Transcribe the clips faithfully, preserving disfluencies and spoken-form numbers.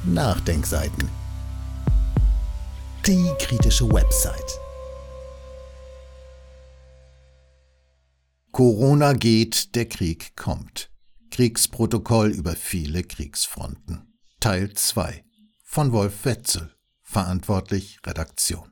Nachdenkseiten. Die kritische Website. Corona geht, der Krieg kommt. Kriegsprotokoll über viele Kriegsfronten. Teil zwei. Von Wolf Wetzel. Verantwortlich Redaktion.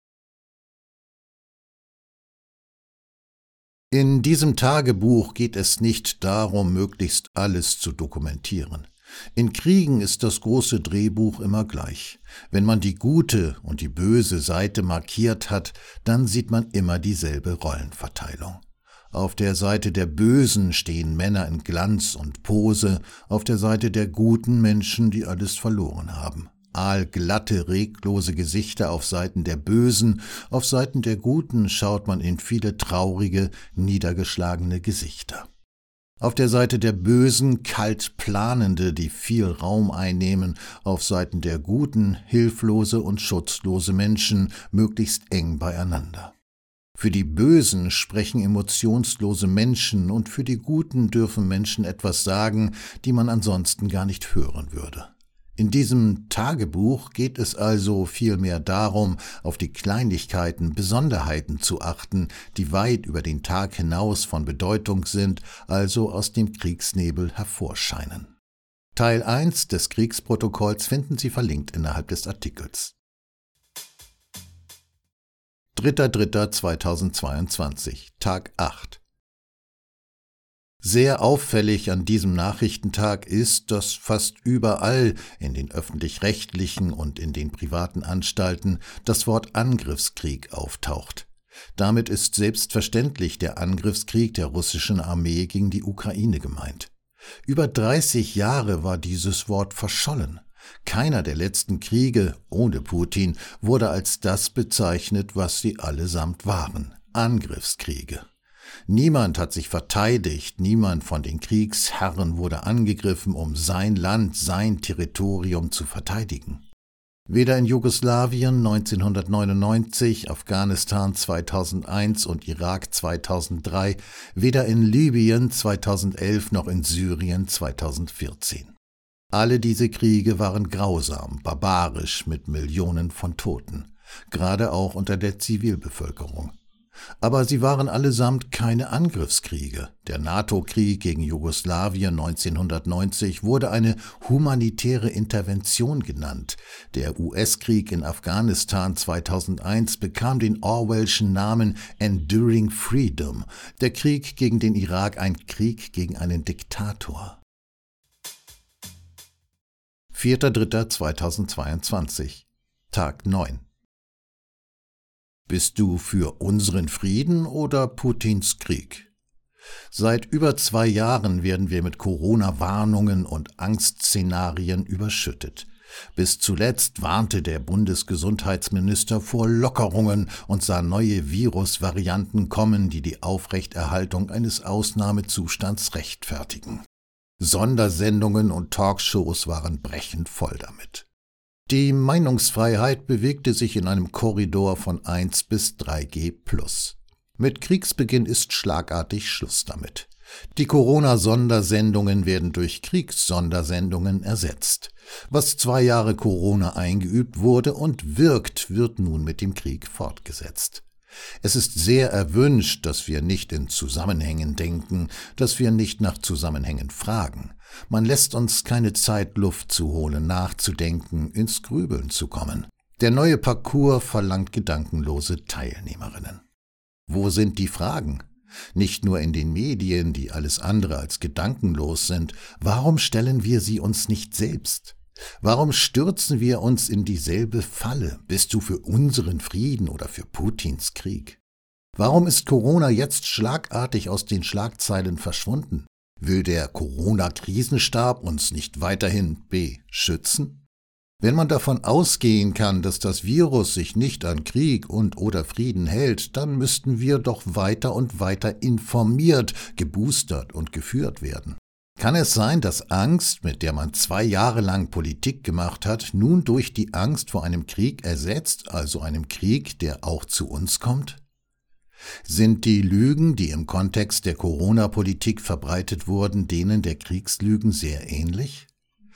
In diesem Tagebuch geht es nicht darum, möglichst alles zu dokumentieren. In Kriegen ist das große Drehbuch immer gleich. Wenn man die gute und die böse Seite markiert hat, dann sieht man immer dieselbe Rollenverteilung. Auf der Seite der Bösen stehen Männer in Glanz und Pose, auf der Seite der guten Menschen, die alles verloren haben. Aalglatte, reglose Gesichter auf Seiten der Bösen, auf Seiten der Guten schaut man in viele traurige, niedergeschlagene Gesichter. Auf der Seite der Bösen kalt Planende, die viel Raum einnehmen, auf Seiten der Guten hilflose und schutzlose Menschen, möglichst eng beieinander. Für die Bösen sprechen emotionslose Menschen und für die Guten dürfen Menschen etwas sagen, die man ansonsten gar nicht hören würde. In diesem Tagebuch geht es also vielmehr darum, auf die Kleinigkeiten, Besonderheiten zu achten, die weit über den Tag hinaus von Bedeutung sind, also aus dem Kriegsnebel hervorscheinen. Teil eins des Kriegsprotokolls finden Sie verlinkt innerhalb des Artikels. dritter dritter zweitausendzweiundzwanzig, Tag acht. Sehr auffällig an diesem Nachrichtentag ist, dass fast überall in den öffentlich-rechtlichen und in den privaten Anstalten das Wort Angriffskrieg auftaucht. Damit ist selbstverständlich der Angriffskrieg der russischen Armee gegen die Ukraine gemeint. Über dreißig Jahre war dieses Wort verschollen. Keiner der letzten Kriege ohne Putin wurde als das bezeichnet, was sie allesamt waren: Angriffskriege. Niemand hat sich verteidigt, niemand von den Kriegsherren wurde angegriffen, um sein Land, sein Territorium zu verteidigen. Weder in Jugoslawien neunzehnhundertneunundneunzig, Afghanistan zweitausendeins und Irak zweitausenddrei, weder in Libyen zweitausendelf noch in Syrien zweitausendvierzehn. Alle diese Kriege waren grausam, barbarisch, mit Millionen von Toten, gerade auch unter der Zivilbevölkerung. Aber sie waren allesamt keine Angriffskriege. Der NATO-Krieg gegen Jugoslawien neunzehnhundertneunzig wurde eine humanitäre Intervention genannt. Der U S-Krieg in Afghanistan zweitausendeins bekam den Orwellschen Namen Enduring Freedom. Der Krieg gegen den Irak ein Krieg gegen einen Diktator. vierter dritter zweitausendzweiundzwanzig, Tag neun. Bist du für unseren Frieden oder Putins Krieg? Seit über zwei Jahren werden wir mit Corona-Warnungen und Angstszenarien überschüttet. Bis zuletzt warnte der Bundesgesundheitsminister vor Lockerungen und sah neue Virusvarianten kommen, die die Aufrechterhaltung eines Ausnahmezustands rechtfertigen. Sondersendungen und Talkshows waren brechend voll damit. Die Meinungsfreiheit bewegte sich in einem Korridor von eins bis drei G plus. Mit Kriegsbeginn ist schlagartig Schluss damit. Die Corona-Sondersendungen werden durch Kriegssondersendungen ersetzt. Was zwei Jahre Corona eingeübt wurde und wirkt, wird nun mit dem Krieg fortgesetzt. Es ist sehr erwünscht, dass wir nicht in Zusammenhängen denken, dass wir nicht nach Zusammenhängen fragen. Man lässt uns keine Zeit, Luft zu holen, nachzudenken, ins Grübeln zu kommen. Der neue Parcours verlangt gedankenlose Teilnehmerinnen. Wo sind die Fragen? Nicht nur in den Medien, die alles andere als gedankenlos sind. Warum stellen wir sie uns nicht selbst? Warum stürzen wir uns in dieselbe Falle? Bist du für unseren Frieden oder für Putins Krieg? Warum ist Corona jetzt schlagartig aus den Schlagzeilen verschwunden? Will der Corona-Krisenstab uns nicht weiterhin beschützen? Wenn man davon ausgehen kann, dass das Virus sich nicht an Krieg und oder Frieden hält, dann müssten wir doch weiter und weiter informiert, geboostert und geführt werden. Kann es sein, dass Angst, mit der man zwei Jahre lang Politik gemacht hat, nun durch die Angst vor einem Krieg ersetzt, also einem Krieg, der auch zu uns kommt? Sind die Lügen, die im Kontext der Corona-Politik verbreitet wurden, denen der Kriegslügen sehr ähnlich?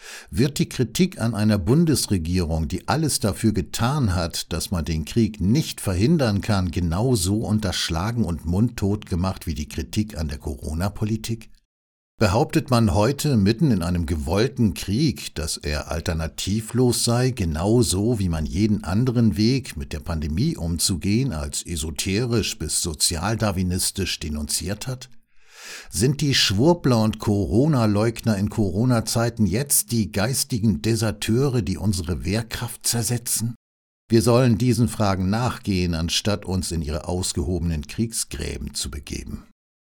Wird die Kritik an einer Bundesregierung, die alles dafür getan hat, dass man den Krieg nicht verhindern kann, genauso unterschlagen und mundtot gemacht wie die Kritik an der Corona-Politik? Behauptet man heute mitten in einem gewollten Krieg, dass er alternativlos sei, genauso wie man jeden anderen Weg, mit der Pandemie umzugehen, als esoterisch bis sozialdarwinistisch denunziert hat? Sind die Schwurbler und Corona-Leugner in Corona-Zeiten jetzt die geistigen Deserteure, die unsere Wehrkraft zersetzen? Wir sollen diesen Fragen nachgehen, anstatt uns in ihre ausgehobenen Kriegsgräben zu begeben.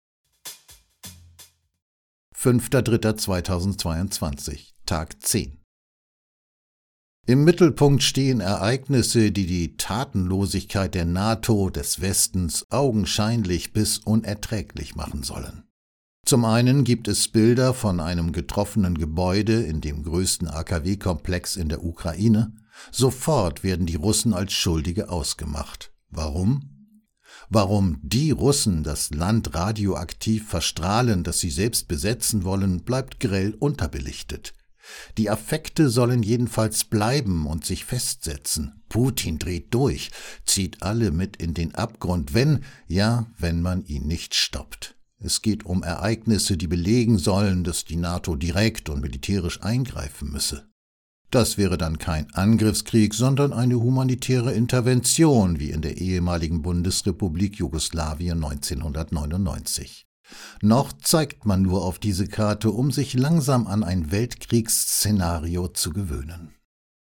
fünfter dritter zweitausendzweiundzwanzig, Tag zehn. Im Mittelpunkt stehen Ereignisse, die die Tatenlosigkeit der NATO, des Westens, augenscheinlich bis unerträglich machen sollen. Zum einen gibt es Bilder von einem getroffenen Gebäude in dem größten A K W-Komplex in der Ukraine. Sofort werden die Russen als Schuldige ausgemacht. Warum? Warum die Russen das Land radioaktiv verstrahlen, das sie selbst besetzen wollen, bleibt grell unterbelichtet. Die Affekte sollen jedenfalls bleiben und sich festsetzen. Putin dreht durch, zieht alle mit in den Abgrund, wenn, ja, wenn man ihn nicht stoppt. Es geht um Ereignisse, die belegen sollen, dass die NATO direkt und militärisch eingreifen müsse. Das wäre dann kein Angriffskrieg, sondern eine humanitäre Intervention, wie in der ehemaligen Bundesrepublik Jugoslawien neunzehnhundertneunundneunzig. Noch zeigt man nur auf diese Karte, um sich langsam an ein Weltkriegsszenario zu gewöhnen.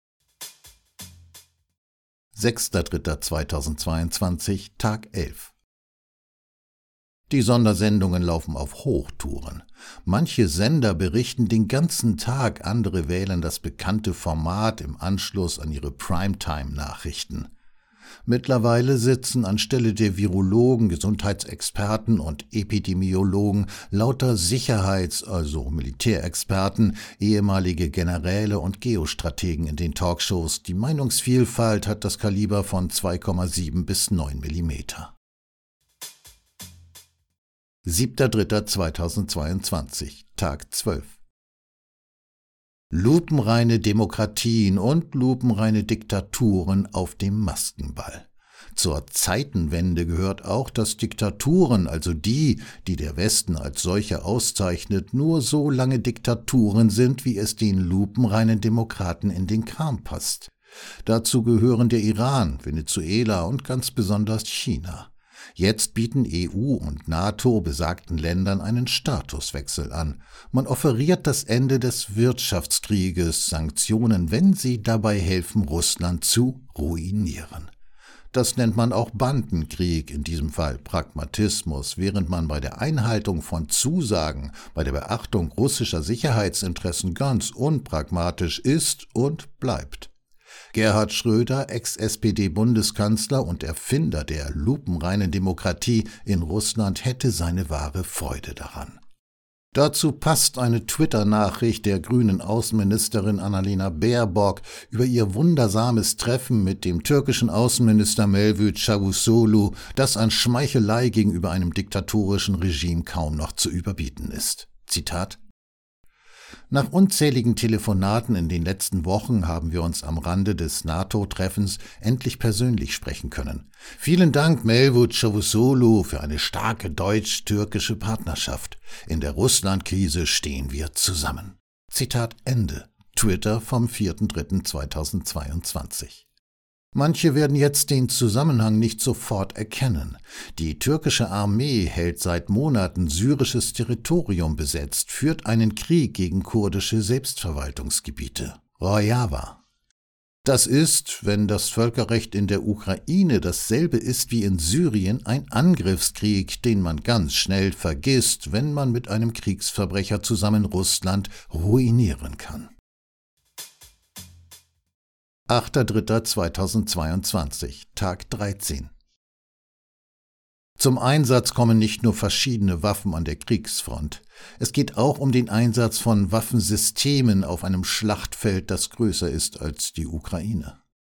sechster dritter zweitausendzweiundzwanzig, Tag elf. Die Sondersendungen laufen auf Hochtouren. Manche Sender berichten den ganzen Tag, andere wählen das bekannte Format im Anschluss an ihre Primetime-Nachrichten. Mittlerweile sitzen anstelle der Virologen, Gesundheitsexperten und Epidemiologen lauter Sicherheits-, also Militärexperten, ehemalige Generäle und Geostrategen in den Talkshows. Die Meinungsvielfalt hat das Kaliber von zwei Komma sieben bis neun Millimeter. siebter dritter zweitausendzweiundzwanzig, Tag zwölf. Lupenreine Demokratien und lupenreine Diktaturen auf dem Maskenball. Zur Zeitenwende gehört auch, dass Diktaturen, also die, die der Westen als solche auszeichnet, nur so lange Diktaturen sind, wie es den lupenreinen Demokraten in den Kram passt. Dazu gehören der Iran, Venezuela und ganz besonders China. Jetzt bieten E U und NATO besagten Ländern einen Statuswechsel an. Man offeriert das Ende des Wirtschaftskrieges, Sanktionen, wenn sie dabei helfen, Russland zu ruinieren. Das nennt man auch Bandenkrieg, in diesem Fall Pragmatismus, während man bei der Einhaltung von Zusagen, bei der Beachtung russischer Sicherheitsinteressen ganz unpragmatisch ist und bleibt. Gerhard Schröder, Ex-S P D-Bundeskanzler und Erfinder der lupenreinen Demokratie in Russland, hätte seine wahre Freude daran. Dazu passt eine Twitter-Nachricht der grünen Außenministerin Annalena Baerbock über ihr wundersames Treffen mit dem türkischen Außenminister Mevlüt Çavuşoğlu, das an Schmeichelei gegenüber einem diktatorischen Regime kaum noch zu überbieten ist. Zitat: Nach unzähligen Telefonaten in den letzten Wochen haben wir uns am Rande des NATO-Treffens endlich persönlich sprechen können. Vielen Dank, Mevlüt Çavuşoğlu, für eine starke deutsch-türkische Partnerschaft. In der Russland-Krise stehen wir zusammen. Zitat Ende. Twitter vom vierter dritter zweitausendzweiundzwanzig. Manche werden jetzt den Zusammenhang nicht sofort erkennen. Die türkische Armee hält seit Monaten syrisches Territorium besetzt, führt einen Krieg gegen kurdische Selbstverwaltungsgebiete, Rojava. Das ist, wenn das Völkerrecht in der Ukraine dasselbe ist wie in Syrien, ein Angriffskrieg, den man ganz schnell vergisst, wenn man mit einem Kriegsverbrecher zusammen Russland ruinieren kann. achter dritter zweitausendzweiundzwanzig, Tag dreizehn. Zum Einsatz kommen nicht nur verschiedene Waffen an der Kriegsfront. Es geht auch um den Einsatz von Waffensystemen auf einem Schlachtfeld, das größer ist als die Ukraine.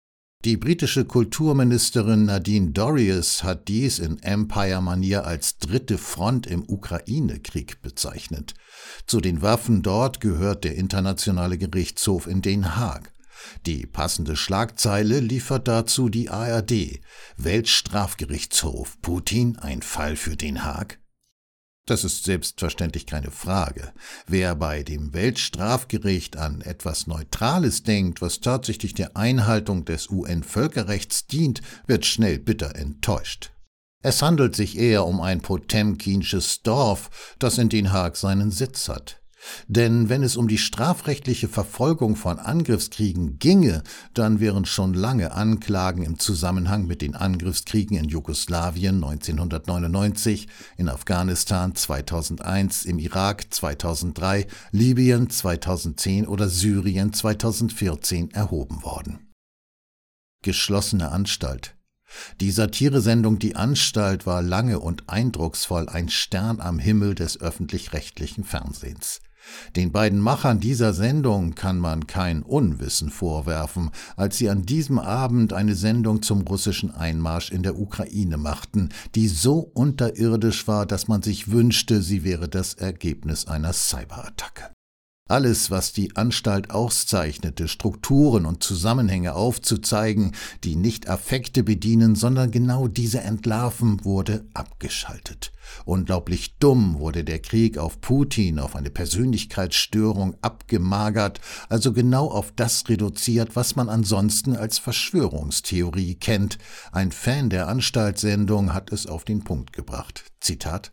Die britische Kulturministerin Nadine Dorries hat dies in Empire-Manier als dritte Front im Ukraine-Krieg bezeichnet. Zu den Waffen dort gehört der Internationale Gerichtshof in Den Haag. Die passende Schlagzeile liefert dazu die A R D. Weltstrafgerichtshof, Putin ein Fall für Den Haag? Das ist selbstverständlich keine Frage. Wer bei dem Weltstrafgericht an etwas Neutrales denkt, was tatsächlich der Einhaltung des U N-Völkerrechts dient, wird schnell bitter enttäuscht. Es handelt sich eher um ein potemkinsches Dorf, das in Den Haag seinen Sitz hat. Denn wenn es um die strafrechtliche Verfolgung von Angriffskriegen ginge, dann wären schon lange Anklagen im Zusammenhang mit den Angriffskriegen in Jugoslawien neunzehnhundertneunundneunzig, in Afghanistan zweitausendeins, im Irak zweitausenddrei, Libyen zweitausendzehn oder Syrien zweitausendvierzehn erhoben worden. Geschlossene Anstalt. Die Satiresendung Die Anstalt war lange und eindrucksvoll ein Stern am Himmel des öffentlich-rechtlichen Fernsehens. Den beiden Machern dieser Sendung kann man kein Unwissen vorwerfen, als sie an diesem Abend eine Sendung zum russischen Einmarsch in der Ukraine machten, die so unterirdisch war, dass man sich wünschte, sie wäre das Ergebnis einer Cyberattacke. Alles, was die Anstalt auszeichnete, Strukturen und Zusammenhänge aufzuzeigen, die nicht Affekte bedienen, sondern genau diese entlarven, wurde abgeschaltet. Unglaublich dumm wurde der Krieg auf Putin, auf eine Persönlichkeitsstörung abgemagert, also genau auf das reduziert, was man ansonsten als Verschwörungstheorie kennt. Ein Fan der Anstaltssendung hat es auf den Punkt gebracht. Zitat: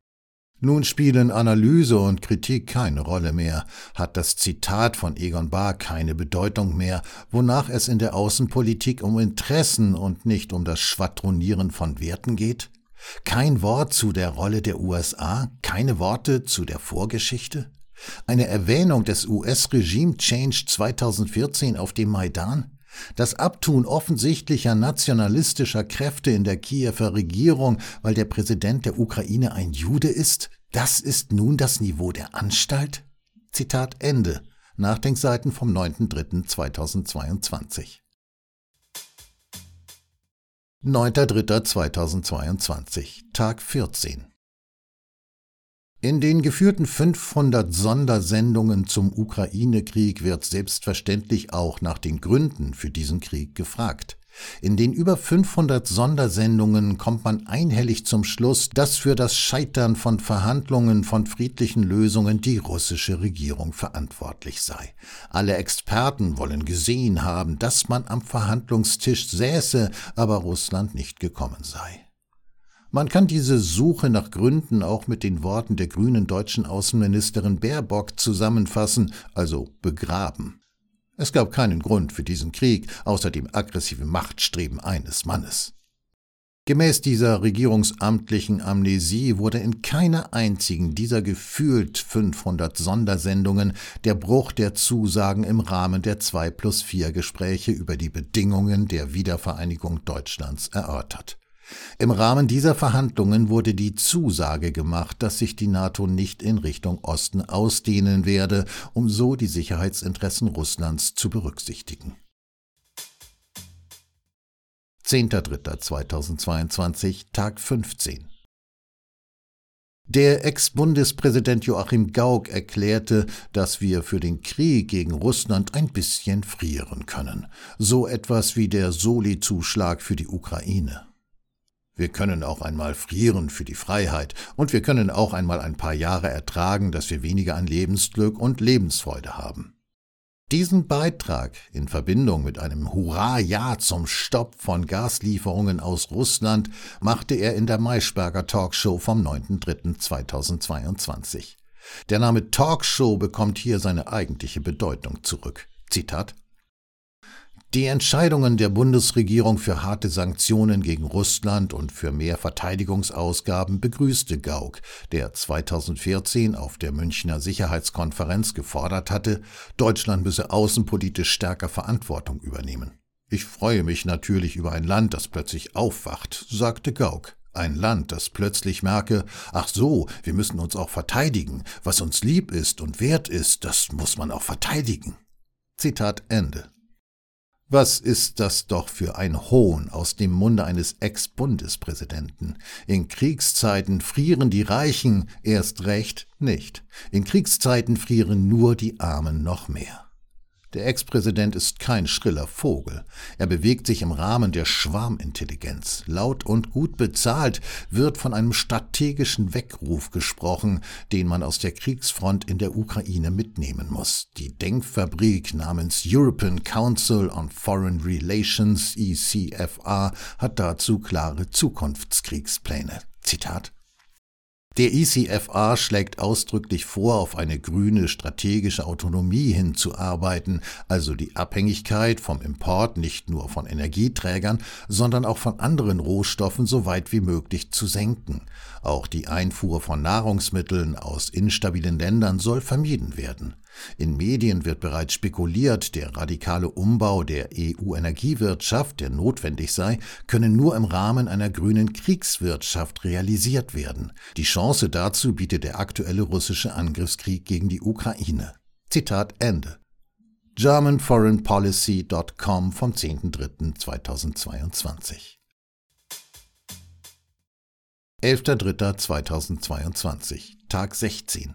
Nun spielen Analyse und Kritik keine Rolle mehr, hat das Zitat von Egon Bahr keine Bedeutung mehr, wonach es in der Außenpolitik um Interessen und nicht um das Schwadronieren von Werten geht? Kein Wort zu der Rolle der U S A, keine Worte zu der Vorgeschichte? Eine Erwähnung des U S-Regime-Change zweitausendvierzehn auf dem Maidan? Das Abtun offensichtlicher nationalistischer Kräfte in der Kiewer Regierung, weil der Präsident der Ukraine ein Jude ist, das ist nun das Niveau der Anstalt? Zitat Ende. Nachdenkseiten vom neunten dritten zweitausendzweiundzwanzig. neunter dritter zweitausendzweiundzwanzig, Tag vierzehn. In den geführten fünfhundert Sondersendungen zum Ukraine-Krieg wird selbstverständlich auch nach den Gründen für diesen Krieg gefragt. In den über fünfhundert Sondersendungen kommt man einhellig zum Schluss, dass für das Scheitern von Verhandlungen, von friedlichen Lösungen die russische Regierung verantwortlich sei. Alle Experten wollen gesehen haben, dass man am Verhandlungstisch säße, aber Russland nicht gekommen sei. Man kann diese Suche nach Gründen auch mit den Worten der grünen deutschen Außenministerin Baerbock zusammenfassen, also begraben. Es gab keinen Grund für diesen Krieg, außer dem aggressiven Machtstreben eines Mannes. Gemäß dieser regierungsamtlichen Amnesie wurde in keiner einzigen dieser gefühlt fünfhundert Sondersendungen der Bruch der Zusagen im Rahmen der zwei plus vier Gespräche über die Bedingungen der Wiedervereinigung Deutschlands erörtert. Im Rahmen dieser Verhandlungen wurde die Zusage gemacht, dass sich die NATO nicht in Richtung Osten ausdehnen werde, um so die Sicherheitsinteressen Russlands zu berücksichtigen. zehnter dritter zweitausendzweiundzwanzig, Tag fünfzehn. Der Ex-Bundespräsident Joachim Gauck erklärte, dass wir für den Krieg gegen Russland ein bisschen frieren können. So etwas wie der Soli-Zuschlag für die Ukraine. Wir können auch einmal frieren für die Freiheit und wir können auch einmal ein paar Jahre ertragen, dass wir weniger an Lebensglück und Lebensfreude haben. Diesen Beitrag in Verbindung mit einem Hurra-Ja zum Stopp von Gaslieferungen aus Russland machte er in der Maischberger Talkshow vom neunten dritten zweitausendzweiundzwanzig. Der Name Talkshow bekommt hier seine eigentliche Bedeutung zurück. Zitat: Die Entscheidungen der Bundesregierung für harte Sanktionen gegen Russland und für mehr Verteidigungsausgaben begrüßte Gauck, der zweitausendvierzehn auf der Münchner Sicherheitskonferenz gefordert hatte, Deutschland müsse außenpolitisch stärker Verantwortung übernehmen. Ich freue mich natürlich über ein Land, das plötzlich aufwacht, sagte Gauck. Ein Land, das plötzlich merke, ach so, wir müssen uns auch verteidigen. Was uns lieb ist und wert ist, das muss man auch verteidigen. Zitat Ende. Was ist das doch für ein Hohn aus dem Munde eines Ex-Bundespräsidenten? In Kriegszeiten frieren die Reichen erst recht nicht. In Kriegszeiten frieren nur die Armen noch mehr. Der Ex-Präsident ist kein schriller Vogel. Er bewegt sich im Rahmen der Schwarmintelligenz. Laut und gut bezahlt wird von einem strategischen Weckruf gesprochen, den man aus der Kriegsfront in der Ukraine mitnehmen muss. Die Denkfabrik namens European Council on Foreign Relations, E C F R, hat dazu klare Zukunftskriegspläne. Zitat: Der E C F R schlägt ausdrücklich vor, auf eine grüne strategische Autonomie hinzuarbeiten, also die Abhängigkeit vom Import nicht nur von Energieträgern, sondern auch von anderen Rohstoffen so weit wie möglich zu senken. Auch die Einfuhr von Nahrungsmitteln aus instabilen Ländern soll vermieden werden. In Medien wird bereits spekuliert, der radikale Umbau der E U-Energiewirtschaft, der notwendig sei, könne nur im Rahmen einer grünen Kriegswirtschaft realisiert werden. Die Chance dazu bietet der aktuelle russische Angriffskrieg gegen die Ukraine. Zitat Ende. German Foreign Policy Punkt com vom zehnten dritten zweitausendzweiundzwanzig. elfter dritter zweitausendzweiundzwanzig, Tag sechzehn.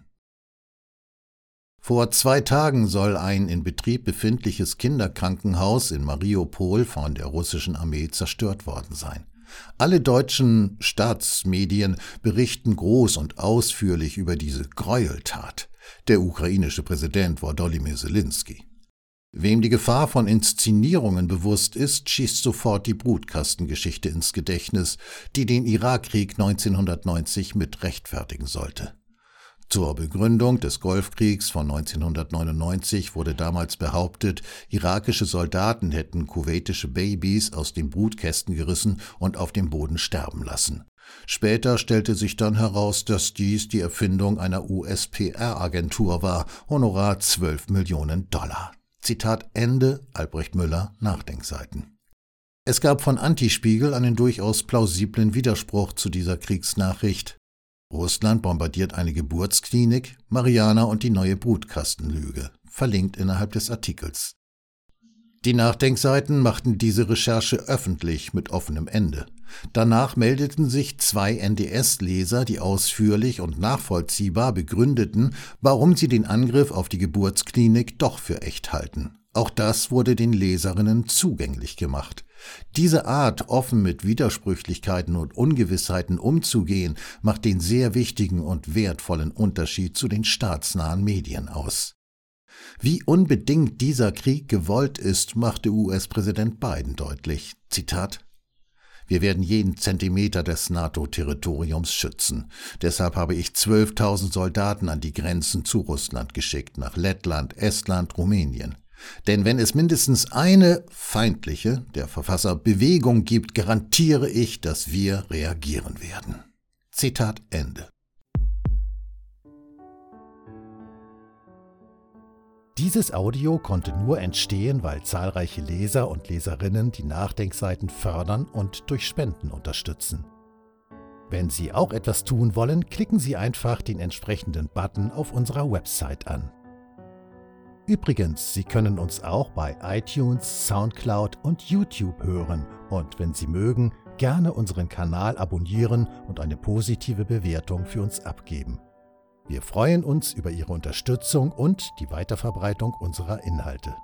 Vor zwei Tagen soll ein in Betrieb befindliches Kinderkrankenhaus in Mariupol von der russischen Armee zerstört worden sein. Alle deutschen Staatsmedien berichten groß und ausführlich über diese Gräueltat. Der ukrainische Präsident Volodymyr Zelensky. Wem die Gefahr von Inszenierungen bewusst ist, schießt sofort die Brutkastengeschichte ins Gedächtnis, die den Irakkrieg neunzehnhundertneunzig mit rechtfertigen sollte. Zur Begründung des Golfkriegs von neunzehnhundertneunundneunzig wurde damals behauptet, irakische Soldaten hätten kuwaitische Babys aus den Brutkästen gerissen und auf dem Boden sterben lassen. Später stellte sich dann heraus, dass dies die Erfindung einer U S P R-Agentur war, Honorar zwölf Millionen Dollar. Zitat Ende, Albrecht Müller, Nachdenkseiten. Es gab von Antispiegel einen durchaus plausiblen Widerspruch zu dieser Kriegsnachricht. Russland bombardiert eine Geburtsklinik, Mariana und die neue Brutkastenlüge, verlinkt innerhalb des Artikels. Die Nachdenkseiten machten diese Recherche öffentlich mit offenem Ende. Danach meldeten sich zwei N D S-Leser, die ausführlich und nachvollziehbar begründeten, warum sie den Angriff auf die Geburtsklinik doch für echt halten. Auch das wurde den Leserinnen zugänglich gemacht. Diese Art, offen mit Widersprüchlichkeiten und Ungewissheiten umzugehen, macht den sehr wichtigen und wertvollen Unterschied zu den staatsnahen Medien aus. Wie unbedingt dieser Krieg gewollt ist, machte U S-Präsident Biden deutlich. Zitat: Wir werden jeden Zentimeter des NATO-Territoriums schützen. Deshalb habe ich zwölftausend Soldaten an die Grenzen zu Russland geschickt, nach Lettland, Estland, Rumänien. Denn wenn es mindestens eine feindliche, der Verfasser, Bewegung gibt, garantiere ich, dass wir reagieren werden. Zitat Ende. Dieses Audio konnte nur entstehen, weil zahlreiche Leser und Leserinnen die Nachdenkseiten fördern und durch Spenden unterstützen. Wenn Sie auch etwas tun wollen, klicken Sie einfach den entsprechenden Button auf unserer Website an. Übrigens, Sie können uns auch bei iTunes, Soundcloud und YouTube hören und, wenn Sie mögen, gerne unseren Kanal abonnieren und eine positive Bewertung für uns abgeben. Wir freuen uns über Ihre Unterstützung und die Weiterverbreitung unserer Inhalte.